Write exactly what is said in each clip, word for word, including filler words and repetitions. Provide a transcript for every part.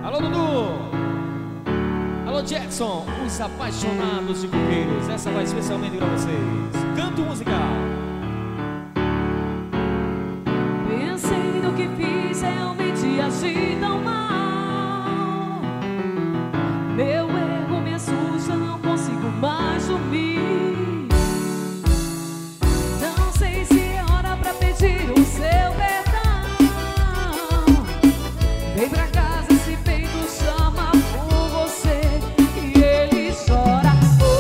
Alô, Dudu. Alô, Jackson. Os apaixonados de coqueiros. Essa vai especialmente pra vocês. Canto musical. Pensei no que fiz, realmente agi tão mal. Meu erro me assusta, não consigo mais dormir. Não sei se é hora pra pedir o seu perdão. Vem pra casa, esse peito chama por você e ele chora.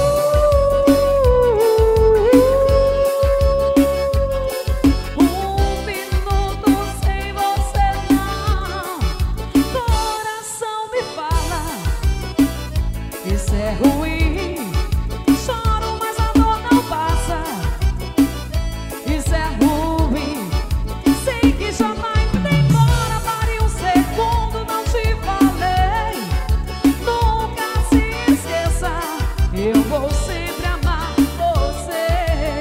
Um minuto sem você não. Coração me fala, isso é ruim. Choro, mas a dor não passa. Isso é ruim. Sei que jamais me demora. Pare um segundo, não te falei. Nunca se esqueça, eu vou sempre amar você.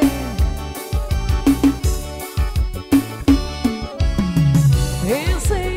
Pensei